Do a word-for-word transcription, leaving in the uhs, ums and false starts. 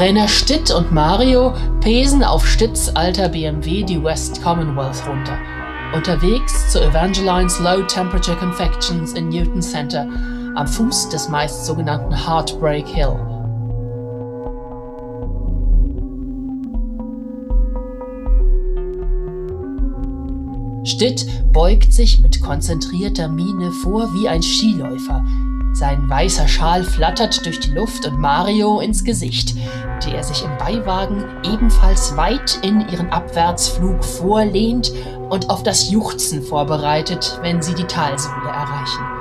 Trainer Stitt und Mario pesen auf Stitts alter B M W die West Commonwealth runter. Unterwegs zu Evangeline's Low Temperature Confections in Newton Center, am Fuß des meist sogenannten Heartbreak Hill. Stitt beugt sich mit konzentrierter Miene vor wie ein Skiläufer. Sein weißer Schal flattert durch die Luft und Mario ins Gesicht, die er sich im Beiwagen ebenfalls weit in ihren Abwärtsflug vorlehnt und auf das Juchzen vorbereitet, wenn sie die Talsohle erreichen.